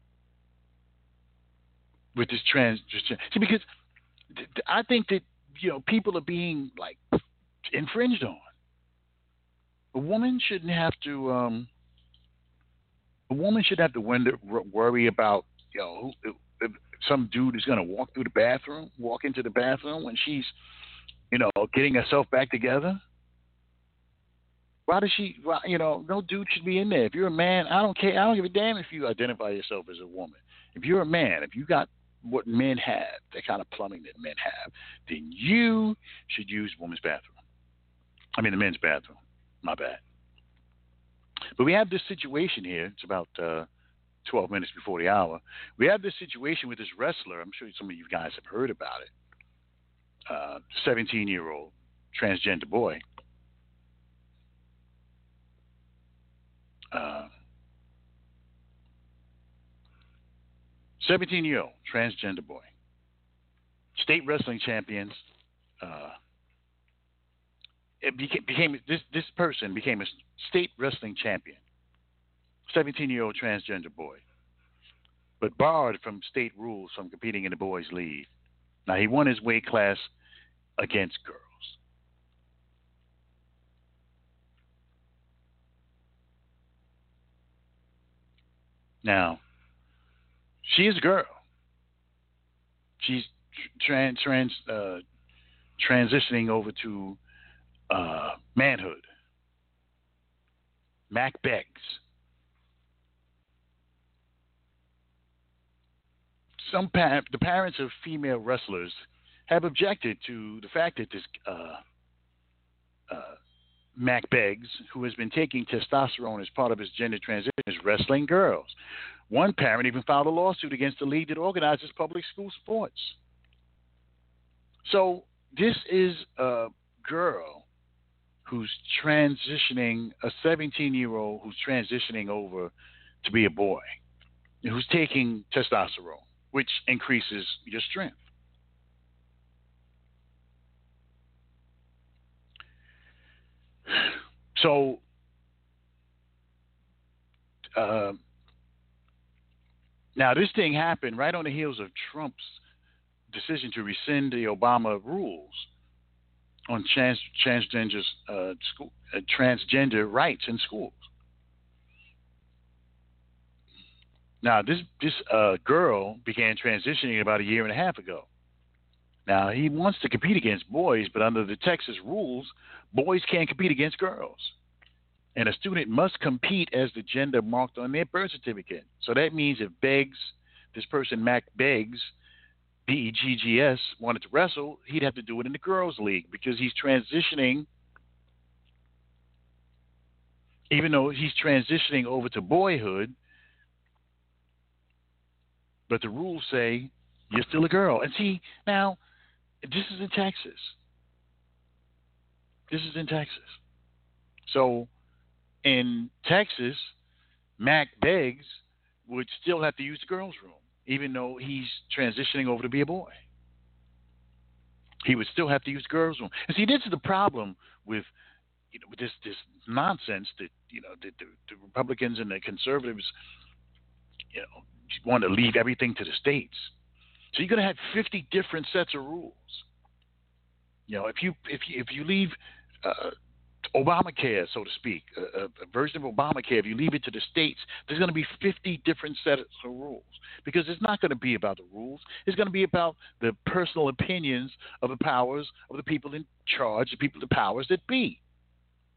with this trans, see, because th- I think that, you know, people are being like infringed on. A woman shouldn't have to, um, a woman should have to wonder, worry about, you know, who, if some dude is going to walk through the bathroom, walk into the bathroom when she's, you know, getting herself back together. Why does she, why, you know, no dude should be in there. If you're a man, I don't care. I don't give a damn if you identify yourself as a woman. If you're a man, if you got what men have, the kind of plumbing that men have, then you should use women's bathroom. I mean, the men's bathroom. My bad. But we have this situation here. It's about uh, twelve minutes before the hour. We have this situation with this wrestler. I'm sure some of you guys have heard about it. Uh, seventeen-year-old transgender boy. Uh, seventeen-year-old transgender boy. State wrestling champions. Uh, it became, became this this person became a state wrestling champion. seventeen-year-old transgender boy, but barred from state rules from competing in the boys' league. Now, he won his weight class against girls. Now, she is a girl. She's trans, trans, uh, transitioning over to uh, manhood. Mac Beggs. Some pa- the parents of female wrestlers have objected to the fact that this uh, uh, Mac Beggs, who has been taking testosterone as part of his gender transition, is wrestling girls. One parent even filed a lawsuit against the league that organizes public school sports. So this is a girl who's transitioning, a seventeen-year-old who's transitioning over to be a boy, who's taking testosterone, which increases your strength. So, uh, now this thing happened right on the heels of Trump's decision to rescind the Obama rules on trans transgender uh, school uh, transgender rights in schools. Now, this this uh, girl began transitioning about a year and a half ago. Now, he wants to compete against boys, but under the Texas rules, boys can't compete against girls. And a student must compete as the gender marked on their birth certificate. So that means if Beggs, this person, Mac Beggs, B E G G S, wanted to wrestle, he'd have to do it in the girls' league because he's transitioning, even though he's transitioning over to boyhood, but the rules say you're still a girl. And see, now, this is in Texas. This is in Texas. So in Texas, Mac Beggs would still have to use the girls' room, even though he's transitioning over to be a boy. He would still have to use the girls' room. And see, this is the problem with, you know, with this this nonsense that, you know, the, the, the Republicans and the conservatives, you know, want to leave everything to the states. So you're going to have fifty different sets of rules. You know, if you if you if you leave uh, Obamacare, so to speak, a, a version of Obamacare, if you leave it to the states, there's going to be fifty different sets of rules because it's not going to be about the rules. It's going to be about the personal opinions of the powers of the people in charge, the people, the powers that be.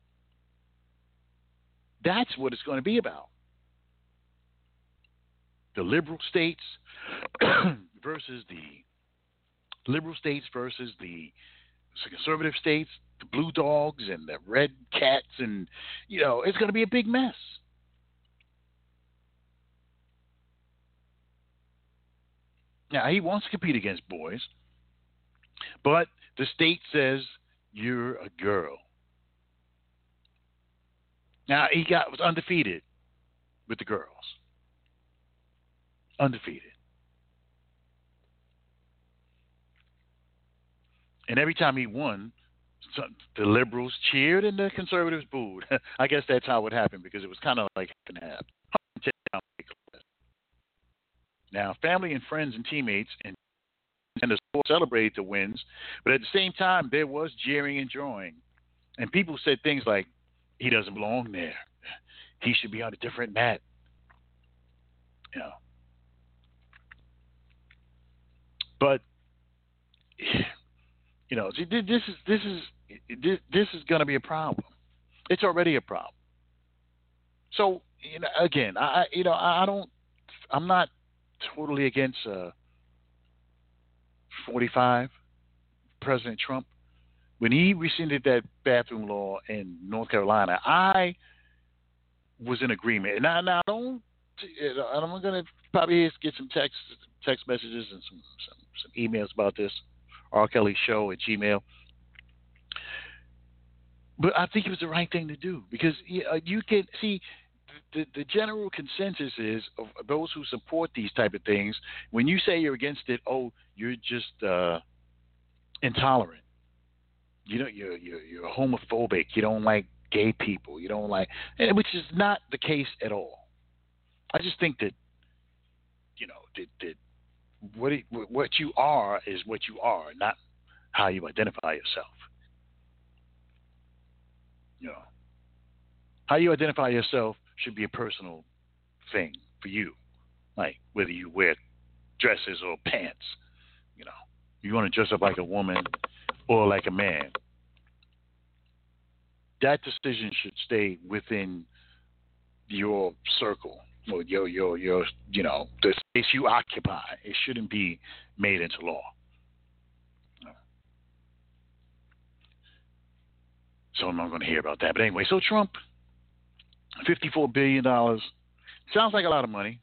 That's what it's going to be about. the liberal states versus the liberal states versus the conservative states, the blue dogs and the red cats, and, you know, it's going to be a big mess. Now, he wants to compete against boys, but the state says you're a girl. Now, he got was undefeated with the girls. Undefeated. And every time he won, the liberals cheered and the conservatives booed. I guess that's how it happened, because it was kind of like half and half. Now, family and friends and teammates and, and the sport celebrated the wins, but at the same time, there was jeering and drawing. And people said things like, he doesn't belong there. He should be on a different mat. You know. But, you know, this is this is this, this is going to be a problem. It's already a problem. So, you know, again, I you know I don't I'm not totally against uh, forty-five, President Trump. When he rescinded that bathroom law in North Carolina, I was in agreement. And now, now don't I'm going to probably get some text text messages and some, some some emails about this. R. Kelly Show at Gmail. But I think it was the right thing to do, because you can see the, the general consensus is of those who support these type of things. When you say you're against it, oh, you're just uh, intolerant. You know, you're, you're you're homophobic. You don't like gay people. You don't like, which is not the case at all. I just think that, you know, that, that what it, what you are is what you are, not how you identify yourself. You know, how you identify yourself should be a personal thing for you, like whether you wear dresses or pants. You know, you want to dress up like a woman or like a man. That decision should stay within your circle, or your your your you know, the space you occupy. It shouldn't be made into law. So I'm not going to hear about that. But anyway, so Trump, fifty-four billion dollars. Sounds like a lot of money.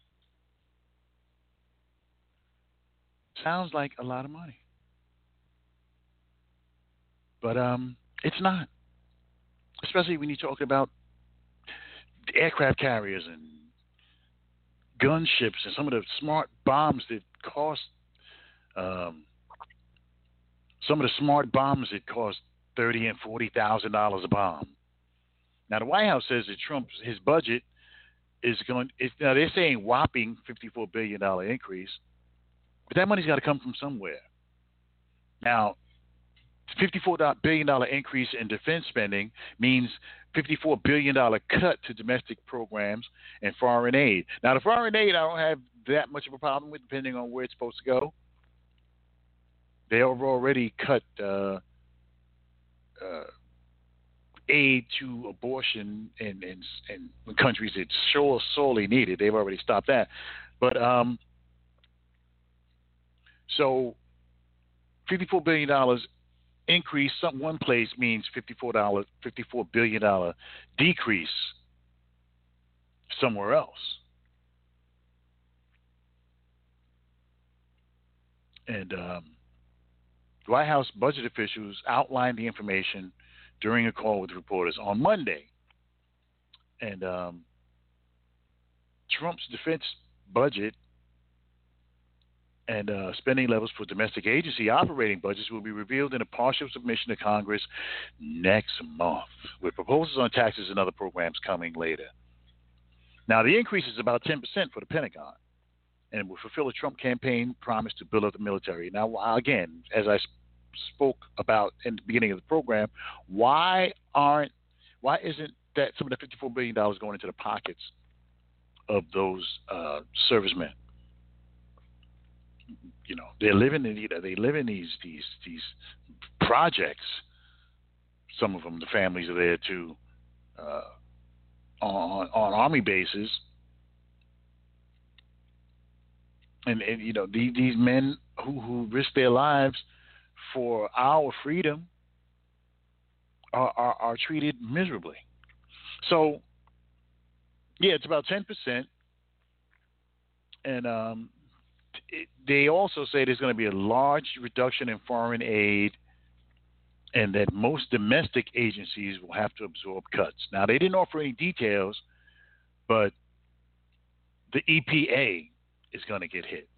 Sounds like a lot of money. But um, it's not. Especially when you're talking about aircraft carriers and gunships and some of the smart bombs that cost, um, some of the smart bombs that cost thirty and forty thousand dollars a bomb. Now the White House says that Trump's his budget is going. It's, now they're saying whopping fifty-four billion dollar increase, but that money's got to come from somewhere. Now, fifty-four billion dollar increase in defense spending means fifty-four billion dollar cut to domestic programs and foreign aid. Now the foreign aid I don't have that much of a problem with, depending on where it's supposed to go. They have already cut. Uh, Uh, aid to abortion in, in, in countries that sure sorely need it. They've already stopped that. But um, so fifty-four billion dollars increase some one place means fifty-four dollars, fifty-four billion dollars decrease somewhere else. And um, White House budget officials outlined the information during a call with reporters on Monday. And um, Trump's defense budget and uh, spending levels for domestic agency operating budgets will be revealed in a partial submission to Congress next month, with proposals on taxes and other programs coming later. Now, the increase is about ten percent for the Pentagon, and will fulfill a Trump campaign promise to build up the military. Now, again, as I spoke about in the beginning of the program, why aren't, why isn't that some of the fifty-four billion dollars going into the pockets of those uh, servicemen? You know, they're living in, you know, they live in these these these projects. Some of them, the families are there too, uh, on on army bases. And, and you know, these, these men who, who risk their lives for our freedom are, are, are treated miserably. So, yeah, it's about ten percent. And um, it, they also say there's going to be a large reduction in foreign aid and that most domestic agencies will have to absorb cuts. Now, they didn't offer any details, but the E P A is going to get hit.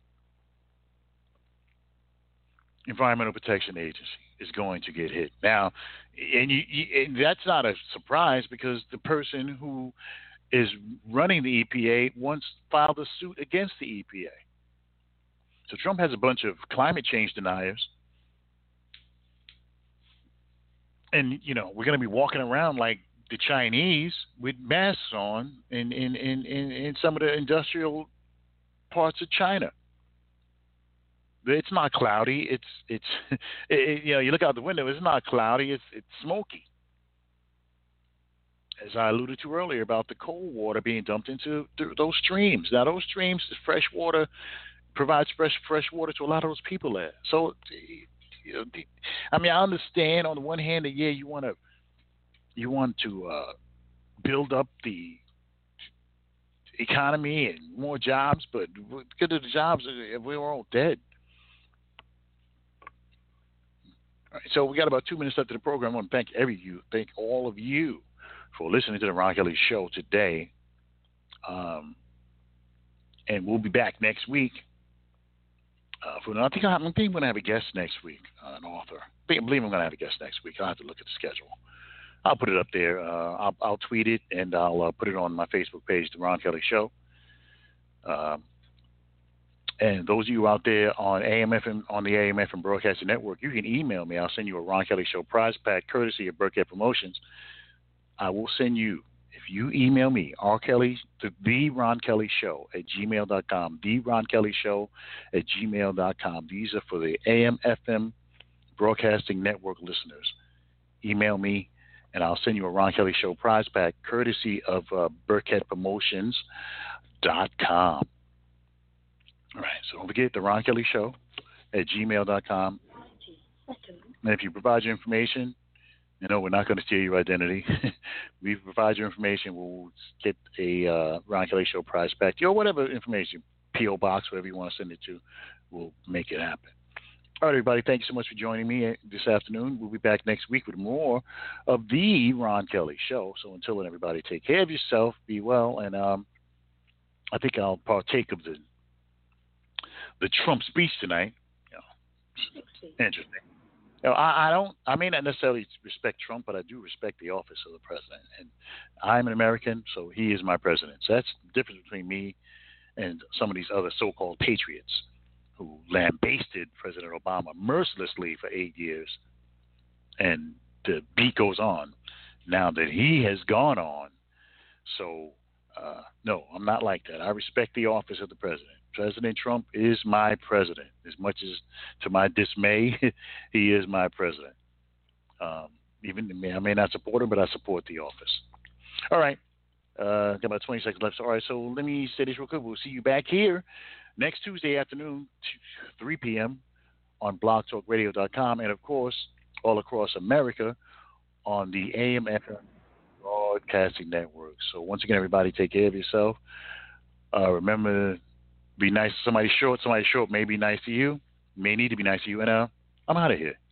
Environmental Protection Agency is going to get hit. Now, and, you, you, and that's not a surprise because the person who is running the E P A once filed a suit against the E P A. So Trump has a bunch of climate change deniers. And, you know, we're going to be walking around like the Chinese with masks on in, in, in, in, in some of the industrial parts of China. It's not cloudy. It's, it's it, you know, you look out the window, it's not cloudy. It's, it's smoky. As I alluded to earlier about the cold water being dumped into th- those streams. Now, those streams, fresh water, provides fresh fresh water to a lot of those people there. So, you know, I mean, I understand on the one hand that yeah, you want to you want to uh, build up the economy and more jobs, but good of the jobs if we were all dead. All right, so we got about two minutes left of the program. I want to thank every you, thank all of you for listening to the Ron Kelly Show today. Um, and we'll be back next week. Uh, for, I think I'm, I think I'm going to have a guest next week, uh, an author. I, think, I believe I'm going to have a guest next week. I'll have to look at the schedule. I'll put it up there. Uh, I'll, I'll tweet it, and I'll uh, put it on my Facebook page, The Ron Kelly Show. Um, and those of you out there on A M F M, on the A M F M Broadcasting Network, you can email me. I'll send you a Ron Kelly Show prize pack courtesy of Burkhead Promotions. I will send you, if you email me, R. Kelly, the, the Ron Kelly Show at gmail dot com, the Ron Kelly Show at gmail dot com. These are for the A M F M Broadcasting Network listeners. Email me, and I'll send you a Ron Kelly Show prize pack courtesy of uh, Burkhead Promotions dot com. All right, so don't forget the Ron Kelly Show at gmail dot com. And if you provide your information, you know, we're not going to steal your identity. We provide your information. We'll get a uh, Ron Kelly Show prize pack, or whatever information, P O box, whatever you want to send it to, we'll make it happen. All right, everybody, thank you so much for joining me this afternoon. We'll be back next week with more of the Ron Kelly Show. So until then, everybody, take care of yourself, be well, and um, I think I'll partake of the the Trump speech tonight. You know, interesting. You know, I, I don't. I may not necessarily respect Trump, but I do respect the office of the president. And I'm an American, so he is my president. So that's the difference between me and some of these other so-called patriots who lambasted President Obama mercilessly for eight years. And the beat goes on now that he has gone on. So, uh, no, I'm not like that. I respect the office of the president. President Trump is my president. As much as to my dismay, he is my president. Um, even I may not support him, but I support the office. All right. Uh, got about twenty seconds left. All right, so let me say this real quick. We'll see you back here next Tuesday afternoon, three p.m. on blog talk radio dot com, and, of course, all across America on the A M F M Broadcasting Network. So once again, everybody, take care of yourself. Uh, remember, be nice to somebody short. Somebody short may be nice to you, may need to be nice to you. And uh, I'm out of here.